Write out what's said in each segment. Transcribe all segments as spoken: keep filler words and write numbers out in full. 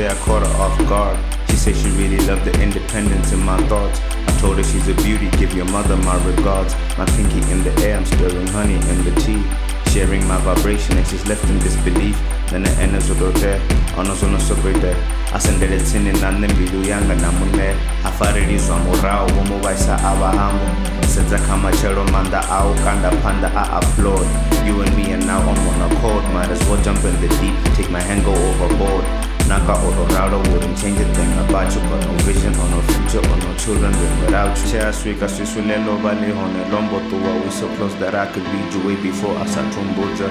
say I caught her off guard. She said she really loved the independence in my thoughts. I told her she's a beauty, give your mother my regards. My pinky in the air, I'm stirring honey in the tea. Sharing my vibration and she's left in disbelief. Then the ends will go there, honors on a super there. I send it in and I'm Bilu Yanga Namune. I fired it is on Morao, Womo Waisa Awahamu. Since I come a chero manda au kanda panda, I applaud. You and me and now I'm on a code. Might as well jump in the deep, take my hand, go overboard. Naka Ororado wouldn't change a thing about you. Got no vision or no future or no children living without you. Chea swika swisulelo bali hone lombo tuwa. We so close that I could read you way before I sat tumbuja.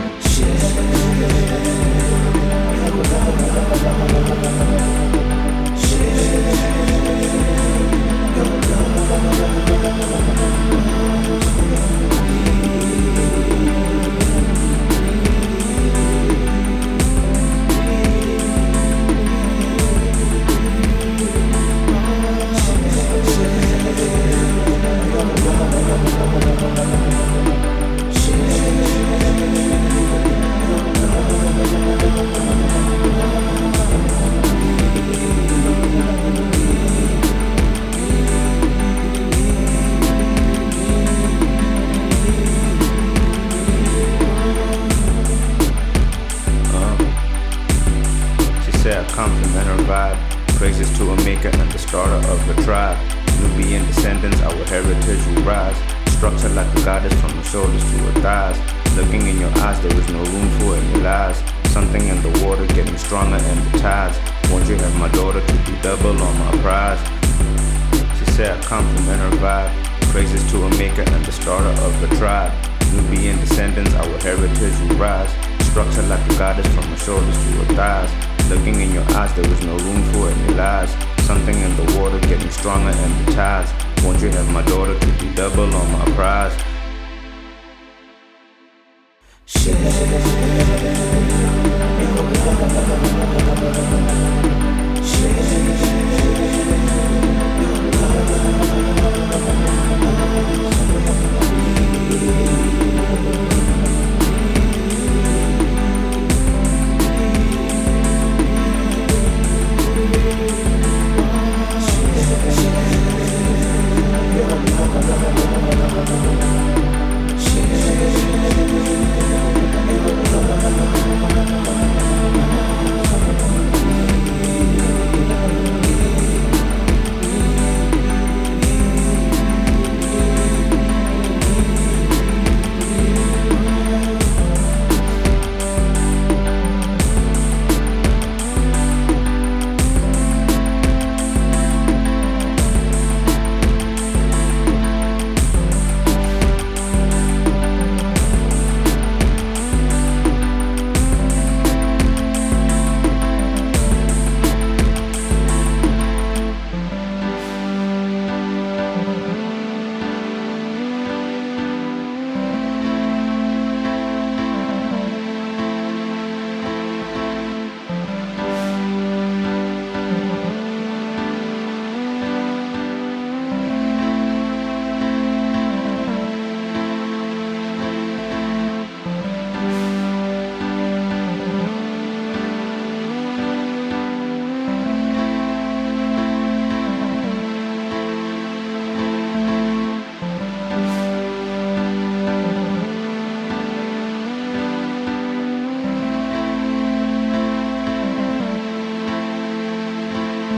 I compliment her vibe. Praises to a maker and the starter of the tribe. Nubian descendants, our heritage will rise. Structured like a goddess from her shoulders to her thighs. Looking in your eyes, there is no room for any lies. Something in the water getting stronger in the tides. Won't you have my daughter to be double on my prize? She said I compliment her vibe. Praises to a maker and the starter of the tribe. Nubian descendants, our heritage will rise. Structured like a goddess from her shoulders to her thighs. Looking in your eyes, there was no room for any lies. Something in the water getting stronger in the tides. Won't you have my daughter to be double on my prize? Shit.